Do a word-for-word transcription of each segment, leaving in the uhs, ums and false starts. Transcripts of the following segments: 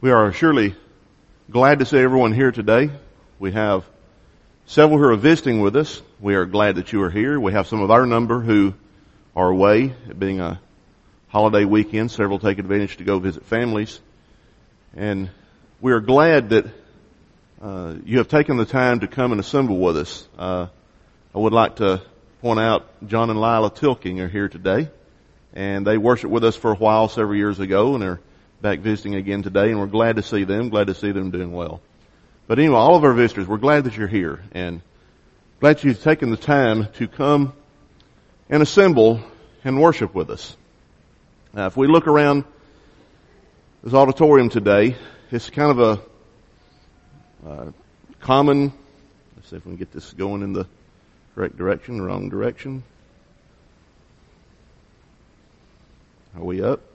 We are surely glad to see everyone here today. We have several who are visiting with us. We are glad that you are here. We have some of our number who are away, it being a holiday weekend. Several take advantage to go visit families. And we are glad that uh, you have taken the time to come and assemble with us. Uh, I would like to point out John and Lila Tilking are here today. And they worshiped with us for a while several years ago, and they're back visiting again today, and we're glad to see them, glad to see them doing well. But anyway, all of our visitors, we're glad that you're here, and glad you've taken the time to come and assemble and worship with us. Now, if we look around this auditorium today, it's kind of a uh, common, let's see if we can get this going in the correct direction, the wrong direction. Are we up?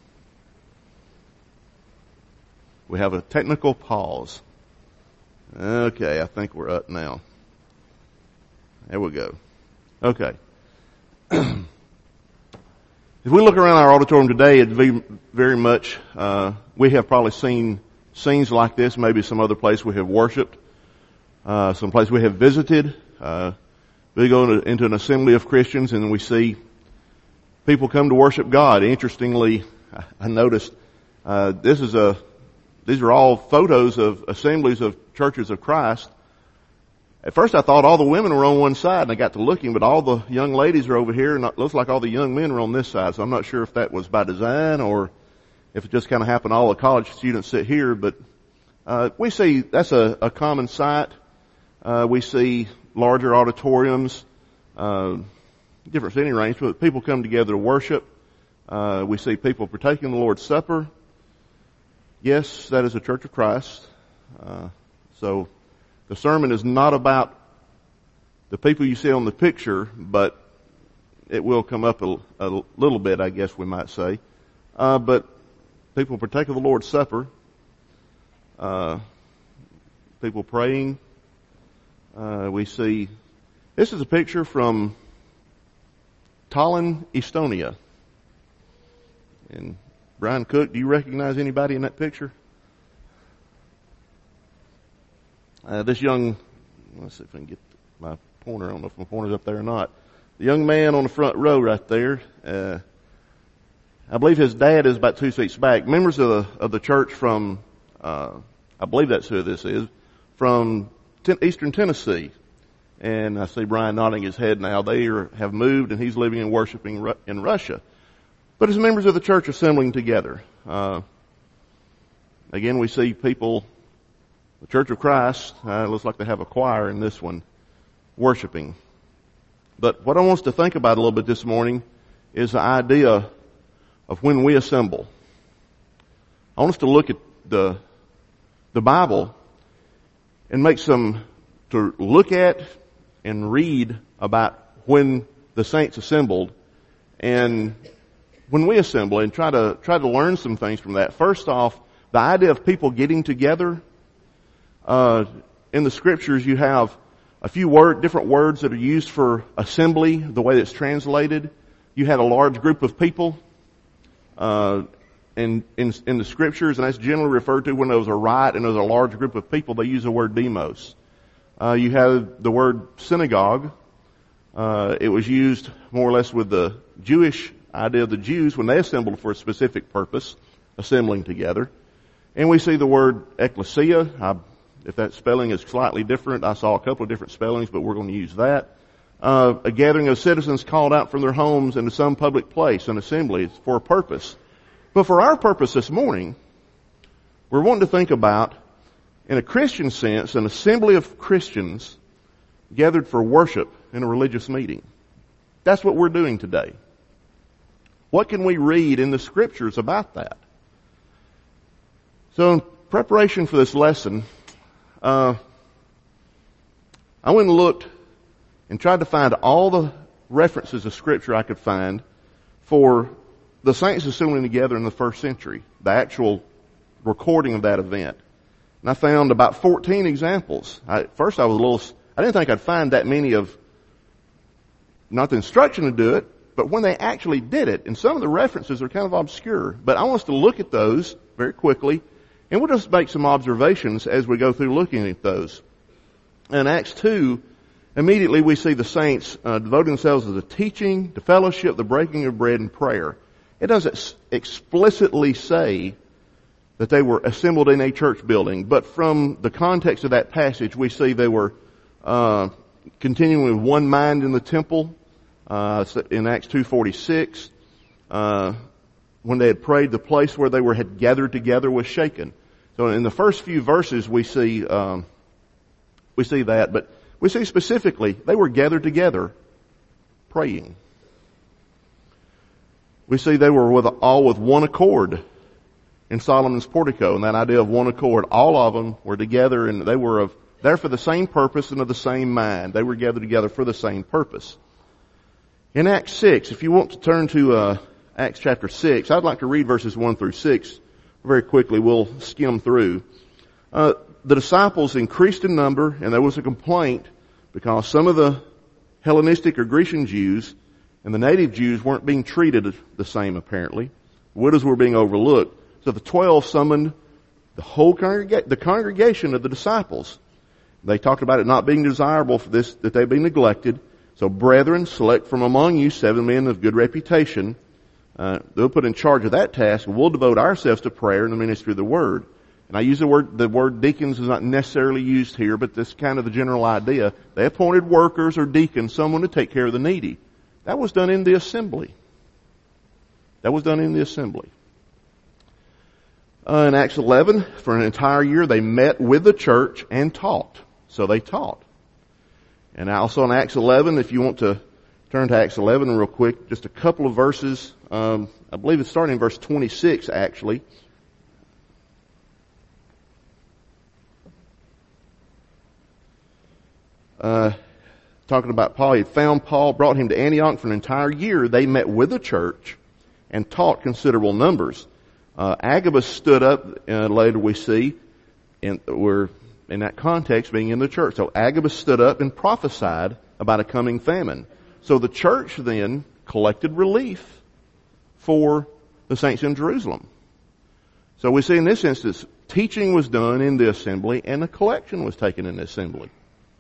We have a technical pause. Okay, I think we're up now. There we go. Okay. If we look around our auditorium today, it'd be very much, uh, we have probably seen scenes like this, maybe some other place we have worshiped, uh, some place we have visited. Uh, we go into, into an assembly of Christians and we see people come to worship God. Interestingly, I noticed, uh, this is a, These are all photos of assemblies of churches of Christ. At first I thought all the women were on one side, and I got to looking, but all the young ladies are over here, and it looks like all the young men are on this side. So I'm not sure if that was by design or if it just kind of happened all the college students sit here. But uh, we see that's a, a common sight. Uh, we see larger auditoriums, uh, different seating arrangements. People come together to worship. Uh, we see people partaking the Lord's Supper. Yes, that is a Church of Christ. Uh, so the sermon is not about the people you see on the picture, but it will come up a, a little bit, I guess we might say. Uh, but people partake of the Lord's Supper. Uh, people praying. Uh, we see, this is a picture from Tallinn, Estonia. And Brian Cook, do you recognize anybody in that picture? Uh, this young, let's see if I can get my pointer. I don't know if my pointer's up there or not. The young man on the front row right there, uh, I believe his dad is about two seats back. Members of the, of the church from, uh, I believe that's who this is, from ten, Eastern Tennessee. And I see Brian nodding his head now. They are, have moved and he's living and worshiping Ru- in Russia. But as members of the church assembling together, uh, again, we see people, the Church of Christ, uh, it looks like they have a choir in this one, worshiping. But what I want us to think about a little bit this morning is the idea of when we assemble. I want us to look at the, the Bible and make some, to look at and read about when the saints assembled and when we assemble, and try to try to learn some things from that. First off, the idea of people getting together. Uh, in the scriptures, you have a few word, different words that are used for assembly, the way it's translated. You had a large group of people uh, in, in in the scriptures, and that's generally referred to when there was a riot and there was a large group of people. They use the word demos. Uh, you have the word synagogue. Uh, it was used more or less with the Jewish idea of the Jews when they assembled for a specific purpose, assembling together. And we see the word ecclesia. I, if that spelling is slightly different, I saw a couple of different spellings, but we're going to use that. Uh, a gathering of citizens called out from their homes into some public place, an assembly for a purpose. But for our purpose this morning, we're wanting to think about, in a Christian sense, an assembly of Christians gathered for worship in a religious meeting. That's what we're doing today. What can we read in the scriptures about that? So in preparation for this lesson, uh, I went and looked and tried to find all the references of scripture I could find for the saints assembling together in the first century, the actual recording of that event. And I found about fourteen examples. I, at first I was a little, I didn't think I'd find that many of, not the instruction to do it, but when they actually did it, and some of the references are kind of obscure, but I want us to look at those very quickly And we'll just make some observations as we go through looking at those. In Acts two, immediately we see the saints uh, devoting themselves to the teaching, the fellowship, the breaking of bread, and prayer. It doesn't explicitly say that they were assembled in a church building, but from the context of that passage, we see they were uh, continuing with one mind in the temple. Uh, in Acts two forty-six, uh, when they had prayed, the place where they were had gathered together was shaken. So in the first few verses, we see um, we see that, but we see specifically they were gathered together praying. We see they were with all with one accord in Solomon's portico, and that idea of one accord. All of them were together, and they were of there for the same purpose and of the same mind. They were gathered together for the same purpose. In Acts six, if you want to turn to uh, Acts chapter six, I'd like to read verses one through six very quickly. We'll skim through. Uh, the disciples increased in number, and there was a complaint because some of the Hellenistic or Grecian Jews and the native Jews weren't being treated the same, apparently. Widows were being overlooked. So the twelve summoned the whole congrega- the congregation of the disciples. They talked about it not being desirable for this, that they be neglected. So, brethren, select from among you seven men of good reputation. Uh, they'll put in charge of that task, and we'll devote ourselves to prayer and the ministry of the word. And I use the word, the word deacons is not necessarily used here, but this is kind of the general idea. They appointed workers or deacons, someone to take care of the needy. That was done in the assembly. That was done in the assembly. Uh, in Acts eleven, for an entire year, they met with the church and taught. So they taught. And also in Acts eleven, if you want to turn to Acts eleven real quick, just a couple of verses. Um, I believe it's starting in verse twenty-six, actually. Uh, talking about Paul, he had found Paul, brought him to Antioch for an entire year. They met with the church and taught considerable numbers. Uh, Agabus stood up, uh, later we see, and we're in that context being in the church. So Agabus stood up and prophesied about a coming famine. So the church then collected relief for the saints in Jerusalem. So we see in this instance, teaching was done in the assembly and a collection was taken in the assembly.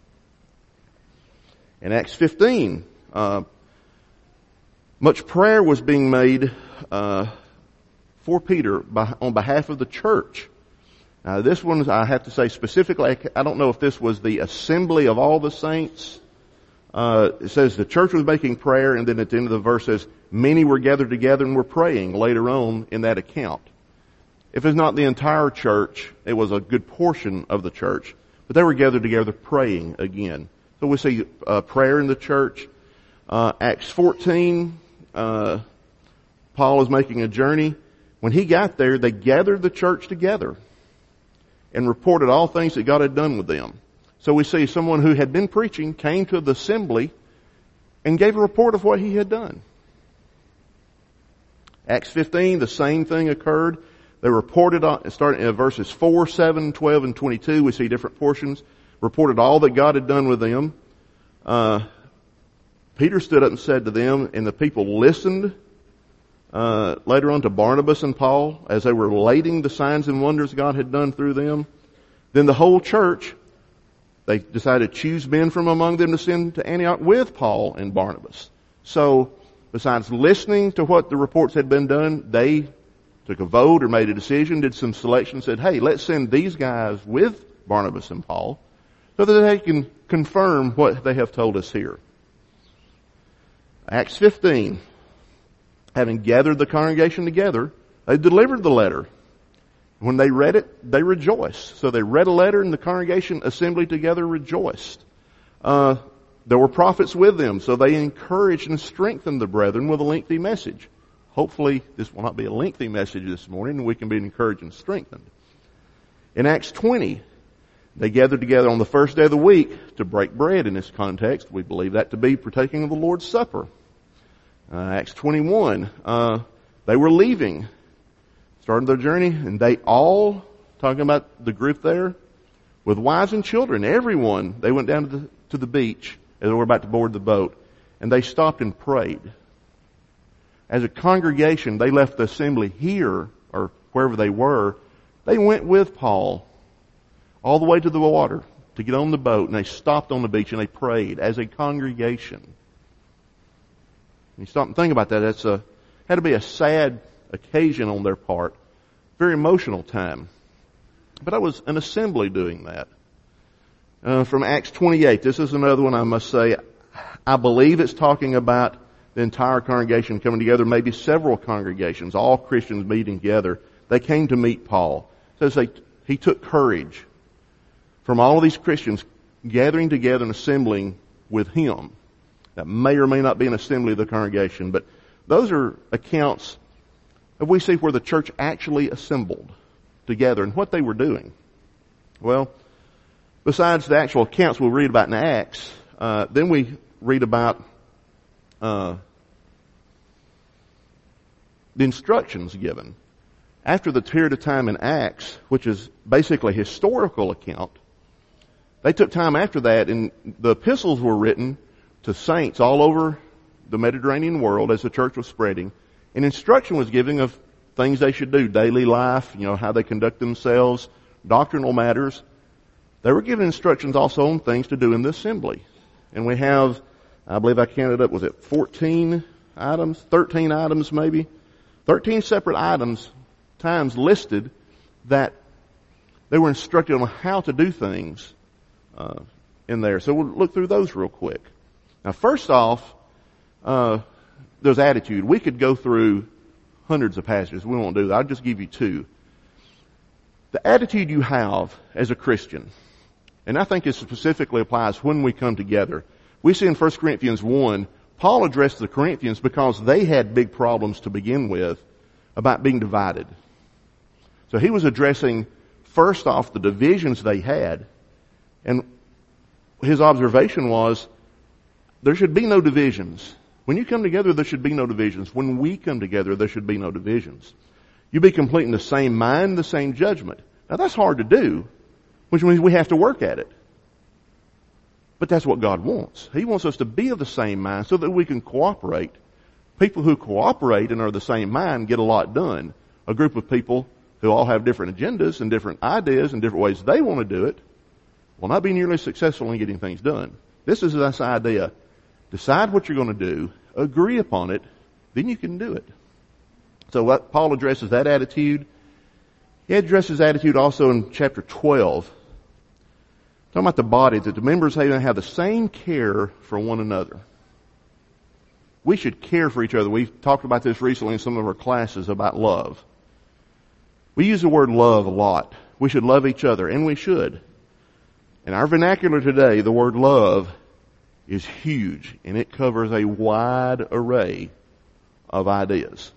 In Acts fifteen, uh, much prayer was being made uh, for Peter by, on behalf of the church. Now this one, I have to say specifically, I don't know if this was the assembly of all the saints. Uh, it says the church was making prayer, and then at the end of the verse says, many were gathered together and were praying later on in that account. If it's not the entire church, it was a good portion of the church, but they were gathered together praying again. So we see uh, prayer in the church. Uh, Acts fourteen, uh, Paul is making a journey. When he got there, they gathered the church together and reported all things that God had done with them. So we see someone who had been preaching came to the assembly and gave a report of what he had done. Acts fifteen, the same thing occurred. They reported, on, starting in verses four, seven, twelve, and twenty-two, we see different portions, reported all that God had done with them. Uh, Peter stood up and said to them, and the people listened Uh, later on to Barnabas and Paul as they were relating the signs and wonders God had done through them. Then the whole church, they decided to choose men from among them to send to Antioch with Paul and Barnabas. So besides listening to what the reports had been done, they took a vote or made a decision, did some selection, said, hey, let's send these guys with Barnabas and Paul so that they can confirm what they have told us here. Acts fifteen. Having gathered the congregation together, they delivered the letter. When they read it, they rejoiced. So they read a letter and the congregation assembled together rejoiced. Uh, there were prophets with them, so they encouraged and strengthened the brethren with a lengthy message. Hopefully this will not be a lengthy message this morning and we can be encouraged and strengthened. In Acts twenty, they gathered together on the first day of the week to break bread in this context. We believe that to be partaking of the Lord's Supper. Uh, Acts twenty-one, uh, they were leaving, starting their journey, and they all, talking about the group there, with wives and children, everyone, they went down to the, to the beach as they were about to board the boat, and they stopped and prayed. As a congregation, they left the assembly here, or wherever they were, They went with Paul all the way to the water to get on the boat, and they stopped on the beach and they prayed as a congregation. You stop and think about that. That's a had to be a sad occasion on their part, very emotional time. But I was an assembly doing that. Uh, from Acts twenty-eight, this is another one I must say. I believe it's talking about the entire congregation coming together, maybe several congregations, all Christians meeting together. They came to meet Paul. So they, he took courage from all of these Christians gathering together and assembling with him. That may or may not be an assembly of the congregation, but those are accounts that we see where the church actually assembled together and what they were doing. Well, besides the actual accounts we'll read about in Acts, uh, then we read about uh, the instructions given. After the period of time in Acts, which is basically a historical account, they took time after that, and the epistles were written to saints all over the Mediterranean world as the church was spreading, and instruction was given of things they should do, daily life, you know, how they conduct themselves, doctrinal matters. They were given instructions also on things to do in the assembly. And we have, I believe I counted up, was it fourteen items? thirteen items maybe? thirteen separate items, times listed that they were instructed on how to do things uh, in there. So we'll look through those real quick. Now first off, uh, there's attitude. We could go through hundreds of passages. We won't do that. I'll just give you two. The attitude you have as a Christian, and I think it specifically applies when we come together. We see in First Corinthians one, Paul addressed the Corinthians because they had big problems to begin with about being divided. So he was addressing first off the divisions they had, and his observation was there should be no divisions. When you come together, there should be no divisions. When we come together, there should be no divisions. You be complete in the same mind, the same judgment. Now that's hard to do, which means we have to work at it. But that's what God wants. He wants us to be of the same mind so that we can cooperate. People who cooperate and are the same mind get a lot done. A group of people who all have different agendas and different ideas and different ways they want to do it will not be nearly successful in getting things done. This is this idea. Decide what you're going to do, agree upon it, then you can do it. So what Paul addresses that attitude. He addresses attitude also in chapter twelve. Talking about the body, that the members have the same care for one another. We should care for each other. We've talked about this recently in some of our classes about love. We use the word love a lot. We should love each other, and we should. In our vernacular today, the word love is huge, and it covers a wide array of ideas.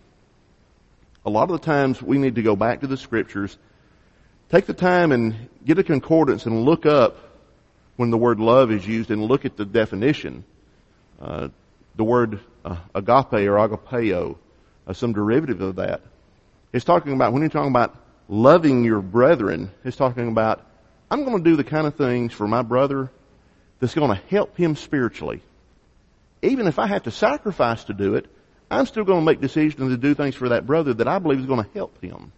A lot of the times we need to go back to the scriptures, take the time and get a concordance and look up when the word love is used and look at the definition. Uh, the word uh, agape or agapeo, uh, some derivative of that. It's talking about, when you're talking about loving your brethren, it's talking about, I'm going to do the kind of things for my brother that's going to help him spiritually. Even if I have to sacrifice to do it, I'm still going to make decisions to do things for that brother that I believe is going to help him.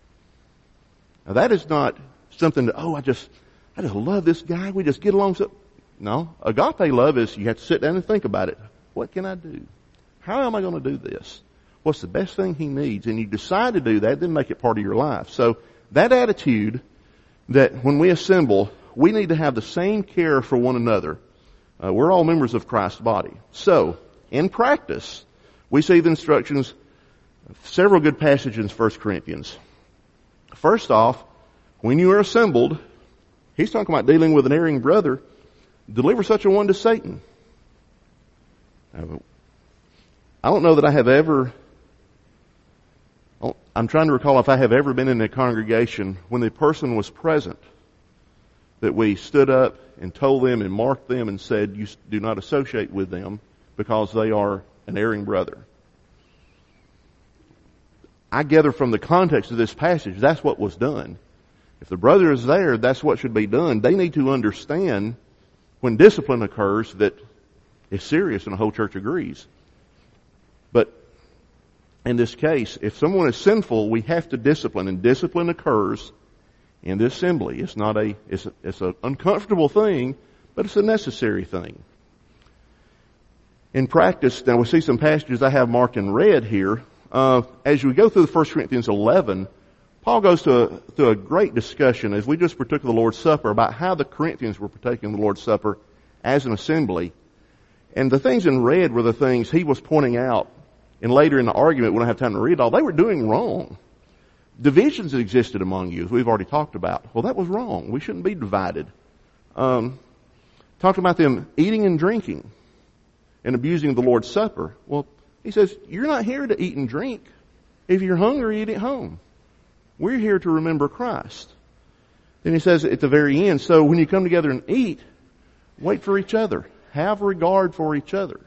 Now that is not something that, oh, I just, I just love this guy. We just get along so. No. Agape love is you have to sit down and think about it. What can I do? How am I going to do this? What's the best thing he needs? And you decide to do that, then make it part of your life. So that attitude that when we assemble, we need to have the same care for one another. Uh, we're all members of Christ's body. So, in practice, we see the instructions, several good passages in First Corinthians. First off, when you are assembled, he's talking about dealing with an erring brother, deliver such a one to Satan. I don't know that I have ever, I'm trying to recall if I have ever been in a congregation when the person was present that we stood up and told them and marked them and said, you do not associate with them because they are an erring brother. I gather from the context of this passage, that's what was done. If the brother is there, that's what should be done. They need to understand when discipline occurs that it's serious and the whole church agrees. But in this case, if someone is sinful, we have to discipline, and discipline occurs in the assembly. It's not a, it's a, it's an uncomfortable thing, but it's a necessary thing. In practice, now we see some passages I have marked in red here. Uh, as we go through First Corinthians eleven, Paul goes to a, to a great discussion, as we just partook of the Lord's Supper, about how the Corinthians were partaking of the Lord's Supper as an assembly. And the things in red were the things he was pointing out, and later in the argument, we don't have time to read it all, they were doing wrong. Divisions existed among you, as we've already talked about. Well, that was wrong. We shouldn't be divided. Um, talked about them eating and drinking and abusing the Lord's Supper. Well, he says, you're not here to eat and drink. If you're hungry, eat at home. We're here to remember Christ. Then he says at the very end, so when you come together and eat, wait for each other. Have regard for each other.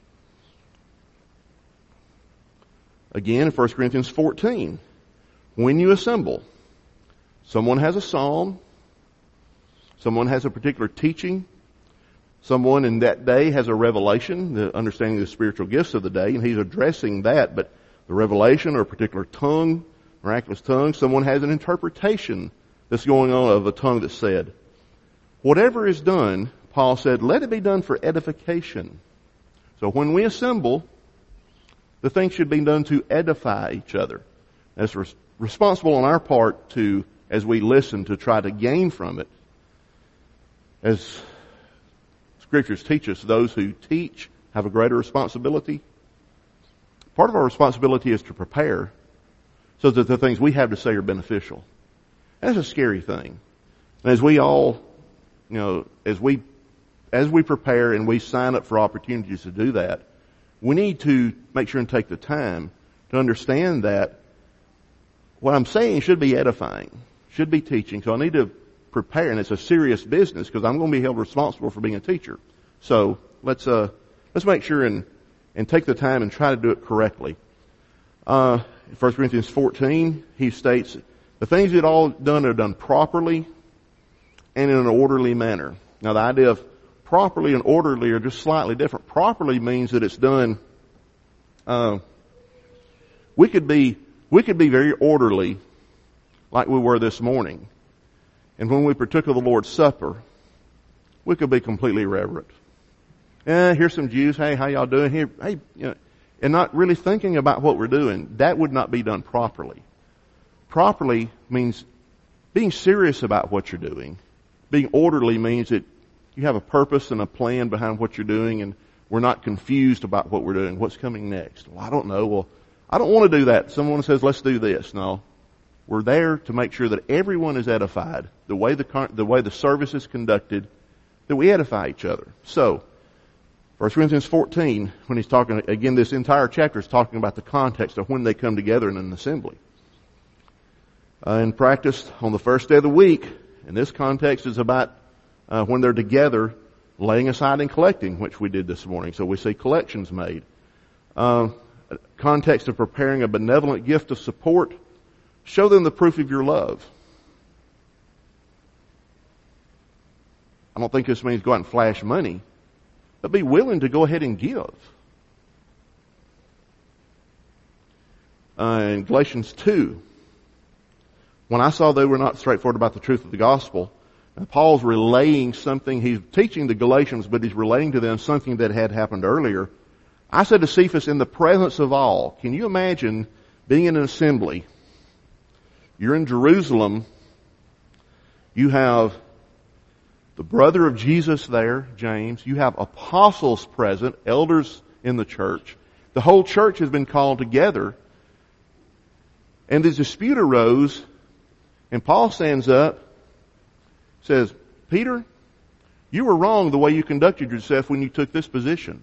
Again, in First Corinthians fourteen, when you assemble, someone has a psalm, someone has a particular teaching, someone in that day has a revelation, the understanding of the spiritual gifts of the day, and he's addressing that, but the revelation or a particular tongue, miraculous tongue, someone has an interpretation that's going on of a tongue that's said. Whatever is done, Paul said, let it be done for edification. So when we assemble, the thing should be done to edify each other. That's res- responsible on our part to, as we listen, to try to gain from it. As Scriptures teach us, those who teach have a greater responsibility. Part of our responsibility is to prepare so that the things we have to say are beneficial. That's a scary thing. And as we all, you know, as we, as we prepare and we sign up for opportunities to do that, we need to make sure and take the time to understand that what I'm saying should be edifying, should be teaching. So I need to prepare, and it's a serious business because I'm going to be held responsible for being a teacher. So let's uh, let's make sure and and take the time and try to do it correctly. Uh, in First Corinthians fourteen, he states the things that all done are done properly and in an orderly manner. Now, the idea of properly and orderly are just slightly different. Properly means that it's done. Uh, we could be we could be very orderly, like we were this morning, and when we partook of the Lord's Supper, we could be completely irreverent. Eh, here's some Jews. Hey, how y'all doing here? Hey, you know, and not really thinking about what we're doing. That would not be done properly. Properly means being serious about what you're doing. Being orderly means that you have a purpose and a plan behind what you're doing, and we're not confused about what we're doing. What's coming next? Well, I don't know. Well, I don't want to do that. Someone says, let's do this. No. We're there to make sure that everyone is edified. The way the, the way the service is conducted, that we edify each other. So, First Corinthians fourteen, when he's talking, again, this entire chapter is talking about the context of when they come together in an assembly. Uh, in practice, on the first day of the week, and this context is about uh, when they're together, laying aside and collecting, which we did this morning. So we see collections made. Uh, context of preparing a benevolent gift of support. Show them the proof of your love. I don't think this means go out and flash money, but be willing to go ahead and give. Uh, in Galatians two, when I saw they were not straightforward about the truth of the gospel, and Paul's relaying something, he's teaching the Galatians, but he's relaying to them something that had happened earlier. I said to Cephas, in the presence of all, can you imagine being in an assembly? You're in Jerusalem. You have the brother of Jesus there, James. You have apostles present, elders in the church. The whole church has been called together. And the dispute arose, and Paul stands up, says, Peter, you were wrong the way you conducted yourself when you took this position.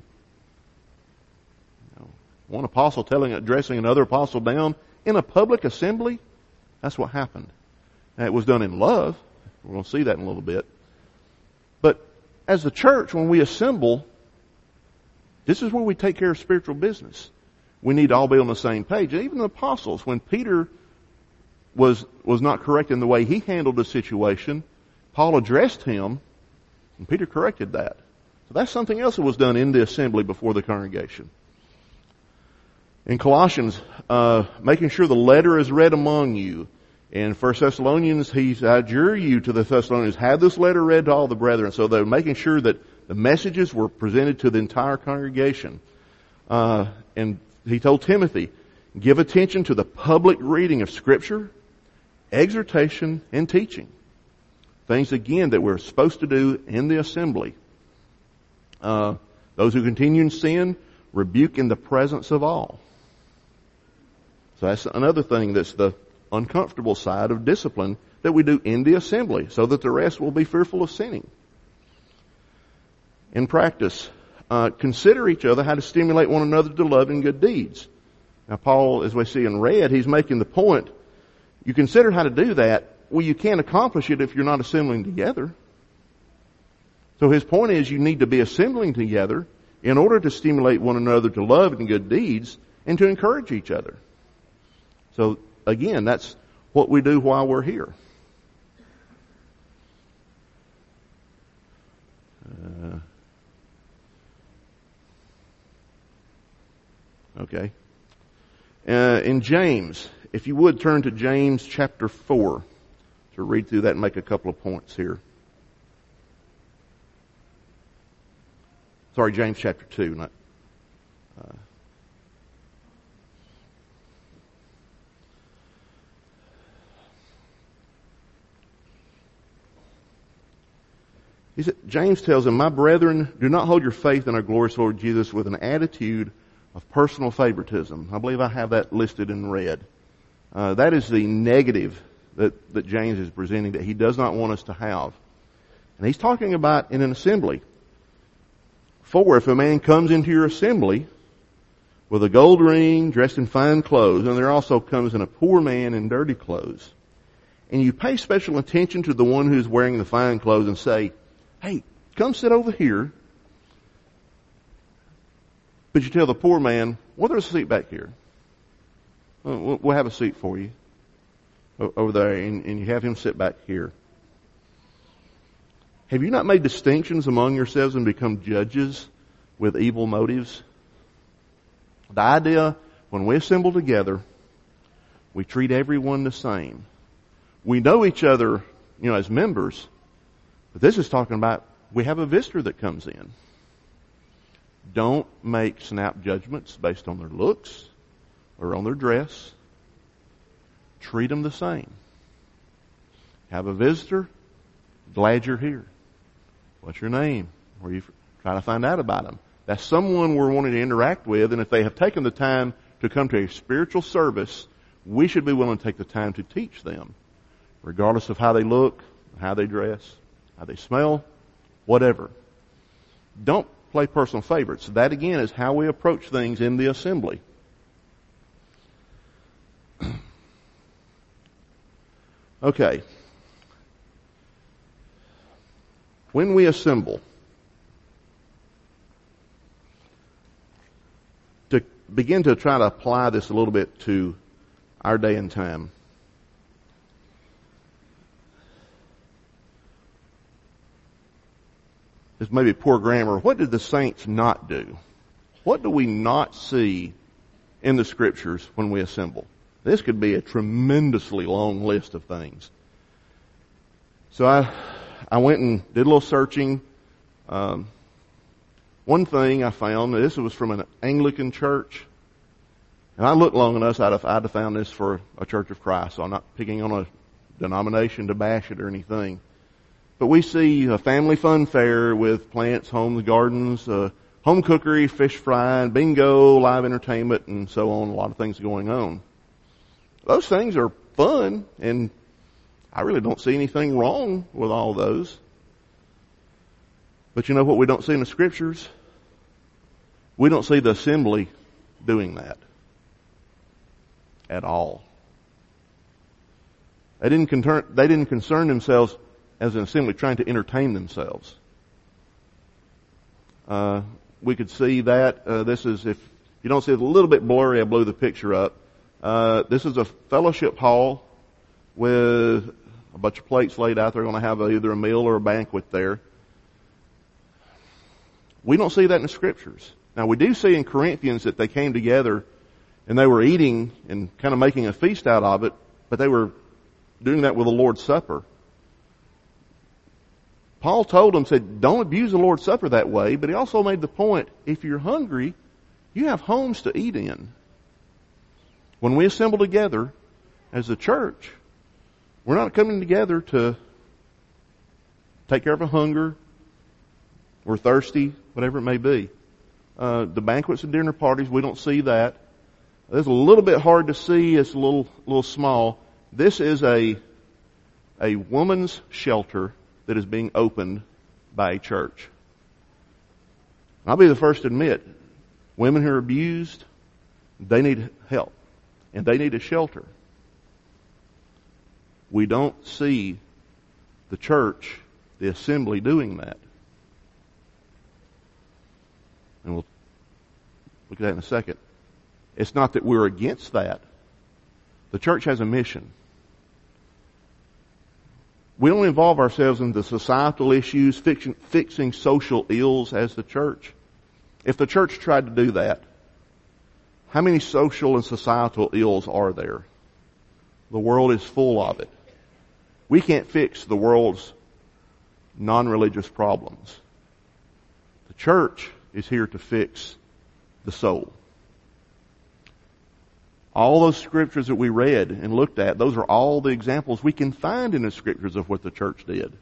One apostle telling, addressing another apostle down in a public assembly. That's what happened. And it was done in love. We're going to see that in a little bit. But as the church, when we assemble, this is where we take care of spiritual business. We need to all be on the same page. Even the apostles, when Peter was was not correct in the way he handled the situation, Paul addressed him, and Peter corrected that. So that's something else that was done in the assembly before the congregation. In Colossians, uh, making sure the letter is read among you In First Thessalonians, he's, I adjure you to the Thessalonians, have this letter read to all the brethren. So they're making sure that the messages were presented to the entire congregation. Uh, and he told Timothy, give attention to the public reading of Scripture, exhortation, and teaching. Things, again, that we're supposed to do in the assembly. Uh, those who continue in sin, rebuke in the presence of all. So that's another thing that's the uncomfortable side of discipline that we do in the assembly, so that the rest will be fearful of sinning. In practice, uh, consider each other how to stimulate one another to love and good deeds. Now Paul, as we see in red, he's making the point, you consider how to do that. Well, you can't accomplish it if you're not assembling together. So his point is you need to be assembling together in order to stimulate one another to love and good deeds and to encourage each other. So again, that's what we do while we're here. Uh, okay. Uh, in James, if you would turn to James chapter four to read through that and make a couple of points here. Sorry, James chapter two, not. Uh, He said, James tells him, my brethren, do not hold your faith in our glorious Lord Jesus with an attitude of personal favoritism. I believe I have that listed in red. Uh, that is the negative that, that James is presenting that he does not want us to have. And he's talking about in an assembly. For if a man comes into your assembly with a gold ring, dressed in fine clothes, and there also comes in a poor man in dirty clothes, and you pay special attention to the one who is wearing the fine clothes and say, hey, come sit over here. But you tell the poor man, well, there's a seat back here. We'll have a seat for you over there, and you have him sit back here. Have you not made distinctions among yourselves and become judges with evil motives? The idea, when we assemble together, we treat everyone the same. We know each other, you know, as members, but this is talking about we have a visitor that comes in. Don't make snap judgments based on their looks or on their dress. Treat them the same. Have a visitor, glad you're here. What's your name? Where you try to find out about them. That's someone we're wanting to interact with, and if they have taken the time to come to a spiritual service, we should be willing to take the time to teach them, regardless of how they look, how they dress, how they smell, whatever. Don't play personal favorites. That again is how we approach things in the assembly. Okay. When we assemble, to begin to try to apply this a little bit to our day and time. This may be poor grammar. What did the saints not do? What do we not see in the Scriptures when we assemble? This could be a tremendously long list of things. So I, I went and did a little searching. Um, one thing I found, this was from an Anglican church, and I looked long enough, I'd have, I'd have found this for a Church of Christ, so I'm not picking on a denomination to bash it or anything. But we see a family fun fair with plants, homes, gardens, uh, home cookery, fish frying, bingo, live entertainment, and so on. A lot of things going on. Those things are fun, and I really don't see anything wrong with all those. But you know what we don't see in the Scriptures? We don't see the assembly doing that at all. They didn't concern, they didn't concern themselves as an assembly trying to entertain themselves. Uh, we could see that. Uh, this is, if you don't see it a little bit blurry, I blew the picture up. Uh, this is a fellowship hall with a bunch of plates laid out. They're going to have a, either a meal or a banquet there. We don't see that in the Scriptures. Now, we do see in Corinthians that they came together and they were eating and kind of making a feast out of it, but they were doing that with the Lord's Supper. Paul told them, said, don't abuse the Lord's Supper that way, but he also made the point, if you're hungry, you have homes to eat in. When we assemble together as a church, we're not coming together to take care of a hunger, we're thirsty, whatever it may be. Uh, the banquets and dinner parties, we don't see that. It's a little bit hard to see. It's a little, little small. This is a, a woman's shelter that is being opened by a church. I'll be the first to admit, women who are abused, they need help. And they need a shelter. We don't see the church, the assembly, doing that. And we'll look at that in a second. It's not that we're against that. The church has a mission. We don't involve ourselves in the societal issues, fixing, fixing social ills as the church. If the church tried to do that, how many social and societal ills are there? The world is full of it. We can't fix the world's non-religious problems. The church is here to fix the soul. All those scriptures that we read and looked at, those are all the examples we can find in the scriptures of what the church did.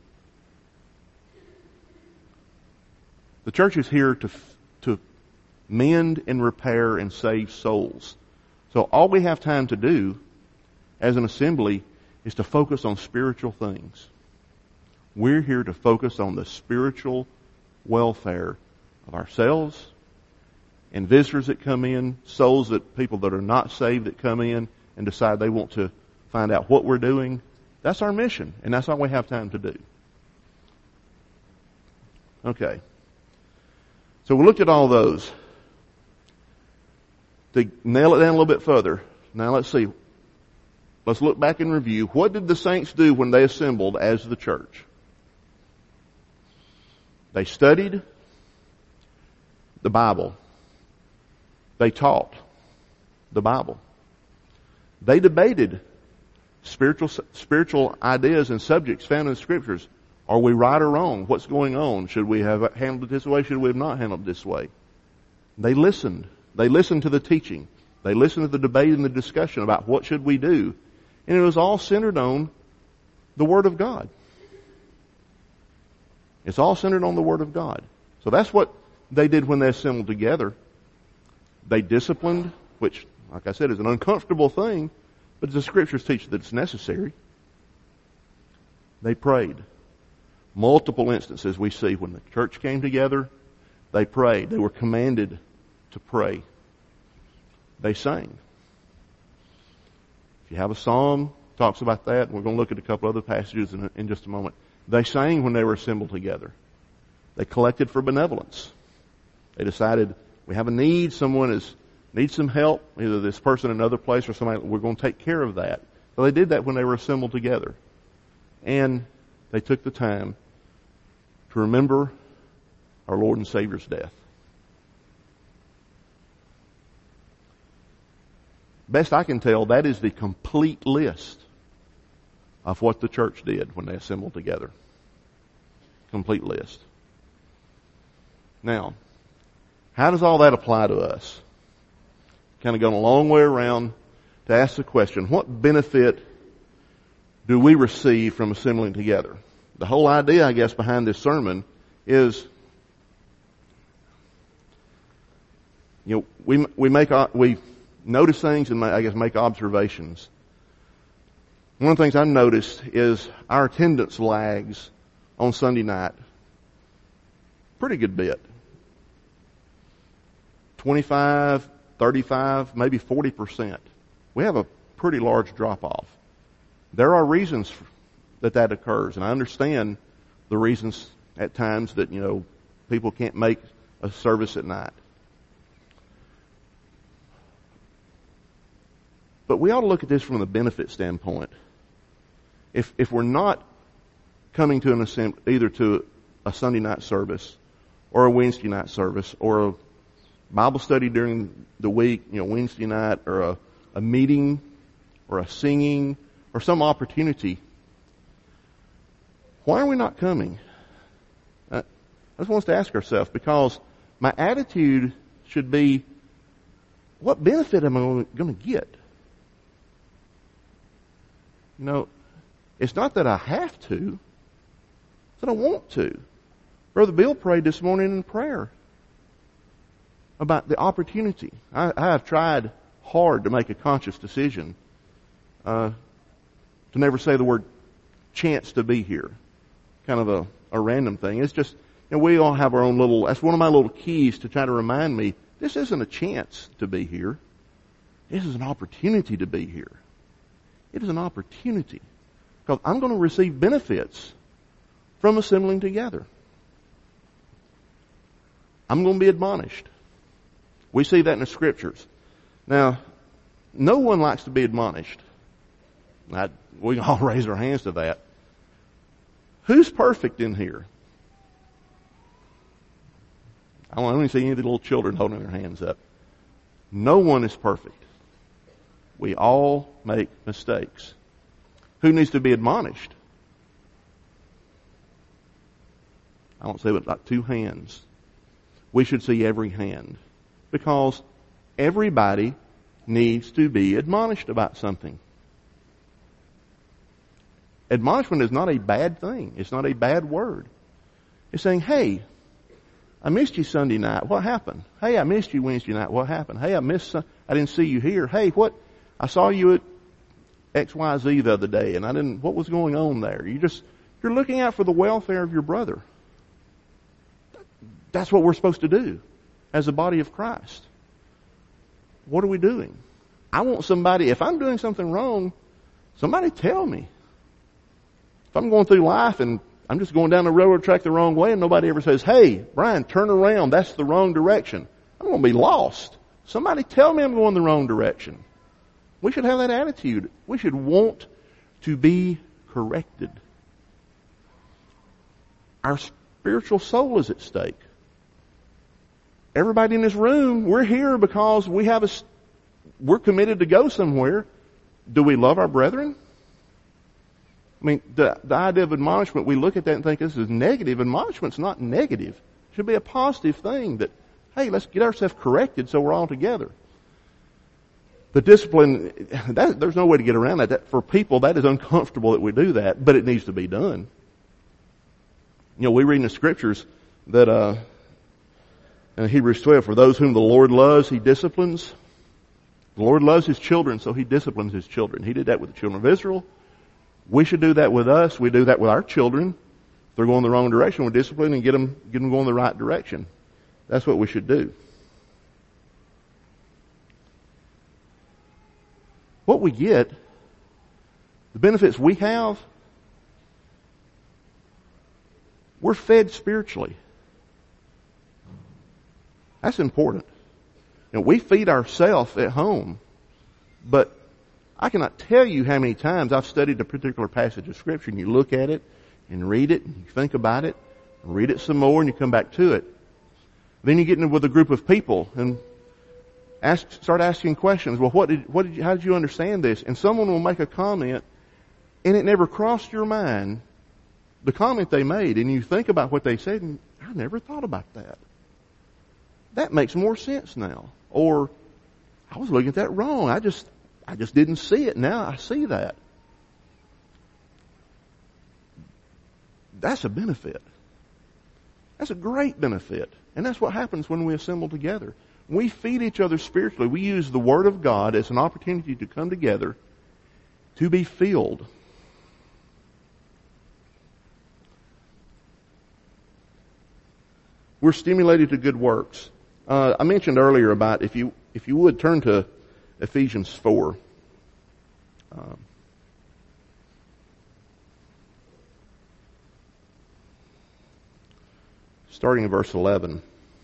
The church is here to, to mend and repair and save souls. So all we have time to do as an assembly is to focus on spiritual things. We're here to focus on the spiritual welfare of ourselves and visitors that come in, souls that people that are not saved that come in and decide they want to find out what we're doing. That's our mission, and that's all we have time to do. Okay. So we looked at all those. To nail it down a little bit further, now let's see. Let's look back and review. What did the saints do when they assembled as the church? They studied the Bible. They taught the Bible. They debated spiritual spiritual ideas and subjects found in the Scriptures. Are we right or wrong? What's going on? Should we have handled it this way? Should we have not handled it this way? They listened. They listened to the teaching. They listened to the debate and the discussion about what should we do. And it was all centered on the Word of God. It's all centered on the Word of God. So that's what they did when they assembled together. They disciplined, which, like I said, is an uncomfortable thing, but the Scriptures teach that it's necessary. They prayed. Multiple instances we see when the church came together, they prayed. They were commanded to pray. They sang. If you have a psalm, talks about that. We're going to look at a couple other passages in, in just a moment. They sang when they were assembled together. They collected for benevolence. They decided we have a need. Someone is needs some help. Either this person in another place or somebody. We're going to take care of that. So they did that when they were assembled together, and they took the time to remember our Lord and Savior's death. Best I can tell, that is the complete list of what the church did when they assembled together. Complete list. Now, how does all that apply to us? Kind of going a long way around to ask the question, what benefit do we receive from assembling together? The whole idea, I guess, behind this sermon is, you know, we we make we notice things and I guess make observations. One of the things I've noticed is our attendance lags on Sunday night pretty good bit. twenty-five, thirty-five, maybe forty percent. We have a pretty large drop off. There are reasons that that occurs, and I understand the reasons at times that, you know, people can't make a service at night. But we ought to look at this from the benefit standpoint. If if we're not coming to an assembly, either to a Sunday night service or a Wednesday night service or a Bible study during the week, you know, Wednesday night, or a, a meeting or a singing or some opportunity, why are we not coming? Uh, I just want us to ask ourselves, because my attitude should be, what benefit am I going to get? You know, it's not that I have to, it's that I want to. Brother Bill prayed this morning in prayer about the opportunity. I, I have tried hard to make a conscious decision uh, to never say the word chance to be here. Kind of a, a random thing. It's just, you know, we all have our own little, that's one of my little keys to try to remind me, this isn't a chance to be here. This is an opportunity to be here. It is an opportunity. Because I'm going to receive benefits from assembling together. I'm going to be admonished. We see that in the Scriptures. Now, no one likes to be admonished. I, we can all raise our hands to that. Who's perfect in here? I don't even see any of the little children holding their hands up. No one is perfect. We all make mistakes. Who needs to be admonished? I don't say it like two hands. We should see every hand. Because everybody needs to be admonished about something. Admonishment is not a bad thing. It's not a bad word. It's saying, hey, I missed you Sunday night. What happened? Hey, I missed you Wednesday night. What happened? Hey, I missed, I didn't see you here. Hey, what, I saw you at X Y Z the other day and I didn't, what was going on there? You just, you're looking out for the welfare of your brother. That's what we're supposed to do as a body of Christ. What are we doing? I want somebody, if I'm doing something wrong, somebody tell me. If I'm going through life and I'm just going down the railroad track the wrong way and nobody ever says, hey, Brian, turn around. That's the wrong direction. I'm going to be lost. Somebody tell me I'm going the wrong direction. We should have that attitude. We should want to be corrected. Our spiritual soul is at stake. Everybody in this room, we're here because we have a, we're committed to go somewhere. Do we love our brethren? I mean, the, the idea of admonishment, we look at that and think this is negative. Admonishment's not negative. It should be a positive thing that, hey, let's get ourselves corrected so we're all together. The discipline, that, there's no way to get around that. that. For people, that is uncomfortable that we do that, but it needs to be done. You know, we read in the Scriptures that, uh, in Hebrews twelve, for those whom the Lord loves, He disciplines. The Lord loves His children, so He disciplines His children. He did that with the children of Israel. We should do that with us. We do that with our children. If they're going the wrong direction, we discipline and get them, get them going the right direction. That's what we should do. What we get, the benefits we have, we're fed spiritually. That's important. You know, we feed ourselves at home, but I cannot tell you how many times I've studied a particular passage of Scripture and you look at it and read it and you think about it, and read it some more and you come back to it. Then you get in with a group of people and ask, start asking questions. Well, what did, what did you, how did you understand this? And someone will make a comment and it never crossed your mind, the comment they made, and you think about what they said and I never thought about that. That makes more sense now. Or, I was looking at that wrong. I just, I just didn't see it. Now I see that. That's a benefit. That's a great benefit. And that's what happens when we assemble together. We feed each other spiritually. We use the Word of God as an opportunity to come together to be filled. We're stimulated to good works. Uh, I mentioned earlier about if you if you would turn to Ephesians four. Um, starting in verse eleven.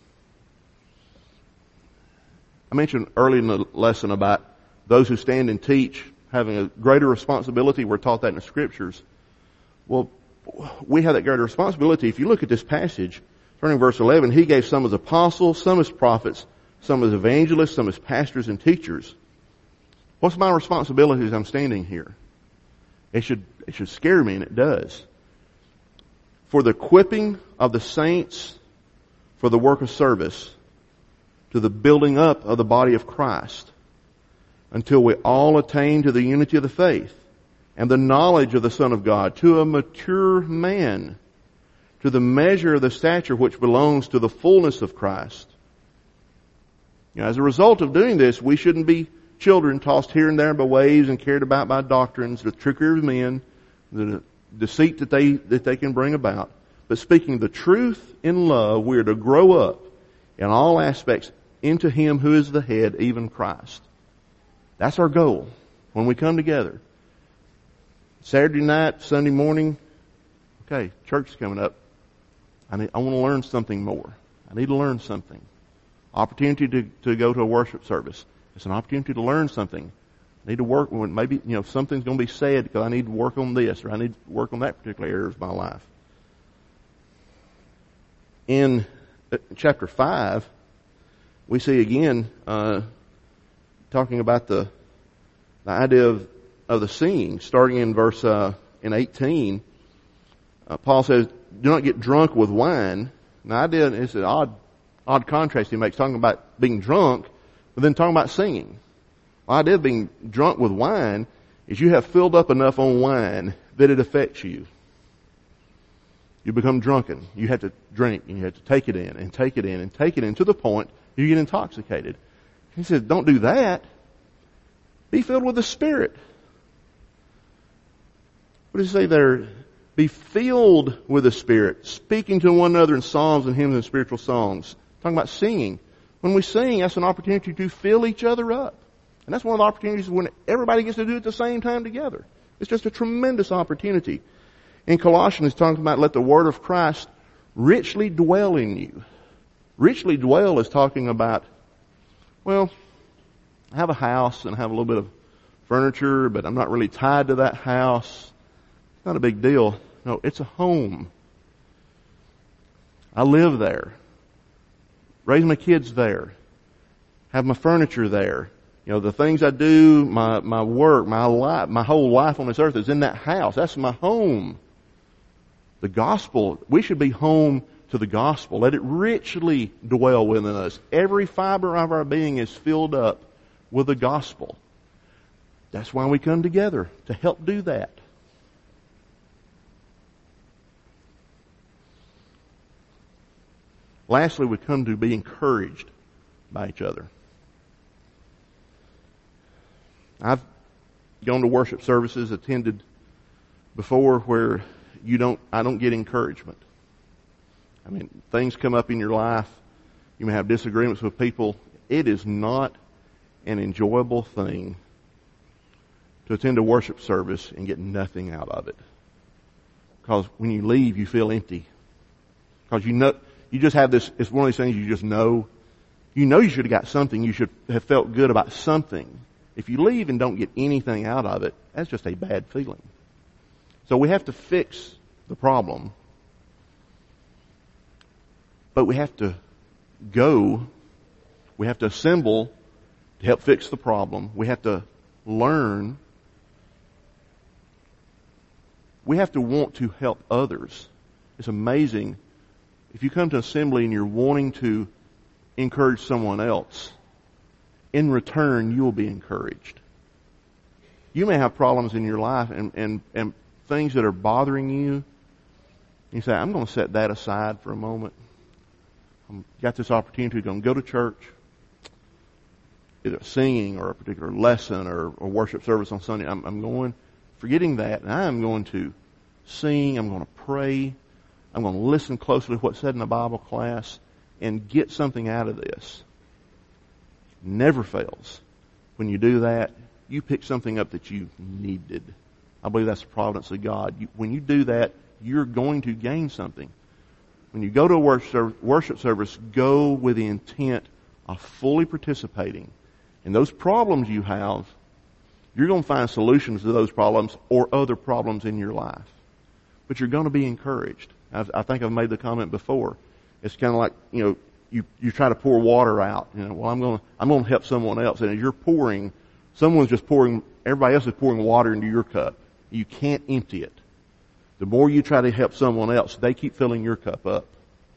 I mentioned early in the lesson about those who stand and teach having a greater responsibility. We're taught that in the Scriptures. Well, we have that greater responsibility. If you look at this passage, turning to verse eleven, He gave some as apostles, some as prophets, some as evangelists, some as pastors and teachers. What's my responsibility as I'm standing here? It should, it should scare me, and it does. For the equipping of the saints for the work of service, to the building up of the body of Christ, until we all attain to the unity of the faith and the knowledge of the Son of God, to a mature man, to the measure of the stature which belongs to the fullness of Christ. You know, as a result of doing this, we shouldn't be children tossed here and there by waves and carried about by doctrines, the trickery of men, the deceit that they, that they can bring about. But speaking the truth in love, we are to grow up in all aspects into Him who is the head, even Christ. That's our goal when we come together. Saturday night, Sunday morning, okay, church is coming up. I need, I want to learn something more. I need to learn something. Opportunity to, to go to a worship service. It's an opportunity to learn something. I need to work on, maybe, you know, something's going to be said because I need to work on this or I need to work on that particular area of my life. In chapter five, we see again, uh, talking about the, the idea of, of the singing, starting in verse, uh, in eighteen. Uh, Paul says, do not get drunk with wine. Now, I did, it's an odd, odd contrast he makes, talking about being drunk, but then talking about singing. The idea of being drunk with wine is you have filled up enough on wine that it affects you. You become drunken. You have to drink, and you have to take it in, and take it in, and take it in, to the point you get intoxicated. He says, don't do that. Be filled with the Spirit. What does he say there? Be filled with the Spirit, speaking to one another in psalms and hymns and spiritual songs. Talking about singing. When we sing, that's an opportunity to fill each other up. And that's one of the opportunities when everybody gets to do it at the same time together. It's just a tremendous opportunity. In Colossians, it's talking about let the word of Christ richly dwell in you. Richly dwell is talking about, well, I have a house and I have a little bit of furniture, but I'm not really tied to that house. It's not a big deal. No, it's a home. I live there. Raise my kids there. Have my furniture there. You know, the things I do, my, my work, my life, my whole life on this earth is in that house. That's my home. The gospel, we should be home to the gospel. Let it richly dwell within us. Every fiber of our being is filled up with the gospel. That's why we come together, to help do that. Lastly, we come to be encouraged by each other. I've gone to worship services, attended before where you don't, I don't get encouragement. I mean, things come up in your life. You may have disagreements with people. It is not an enjoyable thing to attend a worship service and get nothing out of it. Because when you leave, you feel empty. Because you know, you just have this, it's one of these things you just know. You know you should have got something. You should have felt good about something. If you leave and don't get anything out of it, that's just a bad feeling. So we have to fix the problem. But we have to go. We have to assemble to help fix the problem. We have to learn. We have to want to help others. It's amazing. If you come to assembly and you're wanting to encourage someone else, in return, you will be encouraged. You may have problems in your life and, and, and things that are bothering you. You say, I'm going to set that aside for a moment. I've got this opportunity to go to church, either singing or a particular lesson or a worship service on Sunday. I'm, I'm going, forgetting that, and I'm going to sing, I'm going to pray, I'm going to listen closely to what's said in the Bible class and get something out of this. Never fails. When you do that, you pick something up that you needed. I believe that's the providence of God. You, when you do that, you're going to gain something. When you go to a worship, worship service, go with the intent of fully participating. And those problems you have, you're going to find solutions to those problems or other problems in your life. But you're going to be encouraged. I've, I think I've made the comment before. It's kind of like, you know, you, you try to pour water out. You know, well, I'm going to, I'm going to help someone else. And as you're pouring, someone's just pouring, everybody else is pouring water into your cup. You can't empty it. The more you try to help someone else, they keep filling your cup up.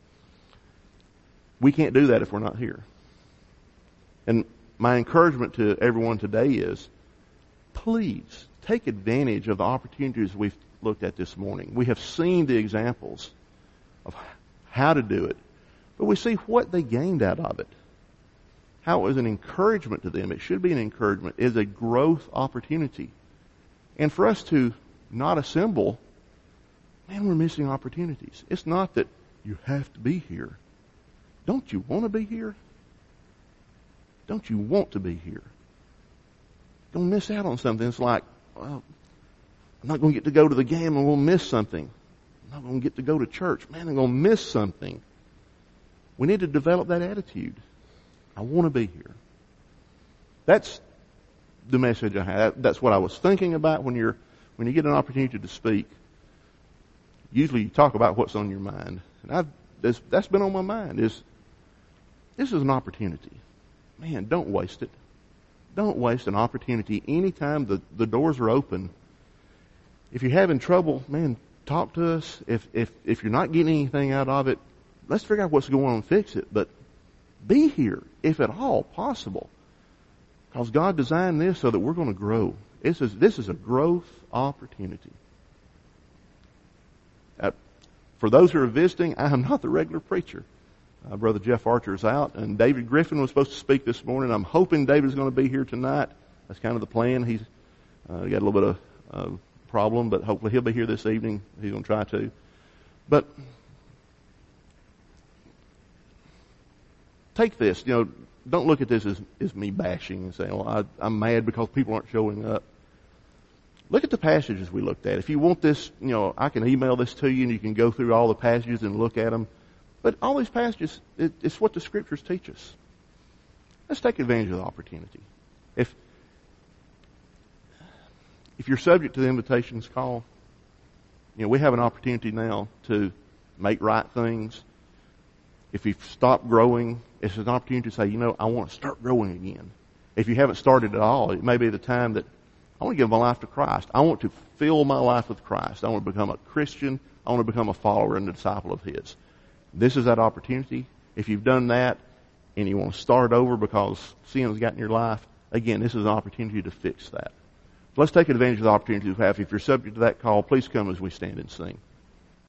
We can't do that if we're not here. And my encouragement to everyone today is, please take advantage of the opportunities we've looked at this morning. We have seen the examples of how to do it, but we see what they gained out of it. How it was an encouragement to them. It should be an encouragement. It is a growth opportunity. And for us to not assemble, man, we're missing opportunities. It's not that you have to be here. Don't you want to be here? Don't you want to be here? Don't miss out on something. It's like, well, I'm not going to get to go to the game. I'm going to miss something. I'm not going to get to go to church. Man, I'm going to miss something. We need to develop that attitude. I want to be here. That's the message I had. That's what I was thinking about when you're when you get an opportunity to speak. Usually you talk about what's on your mind. And I've, that's, that's been on my mind. Is this is an opportunity. Man, don't waste it. Don't waste an opportunity. Anytime the, the doors are open, if you're having trouble, man, talk to us. If, if, if you're not getting anything out of it, let's figure out what's going on and fix it. But be here, if at all possible. Because God designed this so that we're going to grow. This is, this is a growth opportunity. Uh, for those who are visiting, I am not the regular preacher. Uh, Brother Jeff Archer is out, and David Griffin was supposed to speak this morning. I'm hoping David's going to be here tonight. That's kind of the plan. He's uh, got a little bit of uh, problem, but hopefully he'll be here this evening. He's going to try to. But take this, you know, don't look at this as, as me bashing and saying, well, I, I'm mad because people aren't showing up. Look at the passages we looked at. If you want this, you know, I can email this to you and you can go through all the passages and look at them. But all these passages, it, it's what the Scriptures teach us. Let's take advantage of the opportunity. If if you're subject to the invitation's call, you know, we have an opportunity now to make right things. If you've stopped growing, it's an opportunity to say, you know, I want to start growing again. If you haven't started at all, it may be the time that I want to give my life to Christ. I want to fill my life with Christ. I want to become a Christian. I want to become a follower and a disciple of His. This is that opportunity. If you've done that and you want to start over because sin's got in your life, again, this is an opportunity to fix that. So let's take advantage of the opportunity we have. If you're subject to that call, please come as we stand and sing.